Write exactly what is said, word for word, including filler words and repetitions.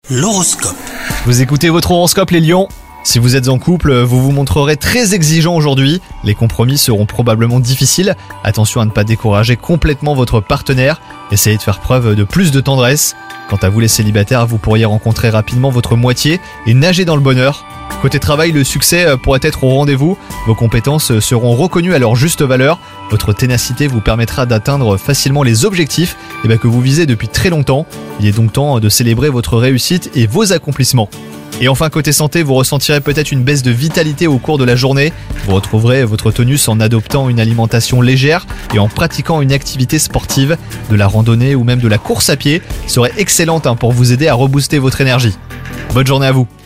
L'horoscope. Vous écoutez votre horoscope les lions. Si vous êtes en couple, vous vous montrerez très exigeant aujourd'hui. Les compromis seront probablement difficiles. Attention à ne pas décourager complètement votre partenaire. Essayez de faire preuve de plus de tendresse. Quant à vous les célibataires, vous pourriez rencontrer rapidement votre moitié et nager dans le bonheur. Côté travail, le succès pourrait être au rendez-vous. Vos compétences seront reconnues à leur juste valeur. Votre ténacité vous permettra d'atteindre facilement les objectifs eh bien, que vous visez depuis très longtemps. Il est donc temps de célébrer votre réussite et vos accomplissements. Et enfin, côté santé, vous ressentirez peut-être une baisse de vitalité au cours de la journée. Vous retrouverez votre tonus en adoptant une alimentation légère et en pratiquant une activité sportive. De la randonnée ou même de la course à pied serait excellente pour vous aider à rebooster votre énergie. Bonne journée à vous.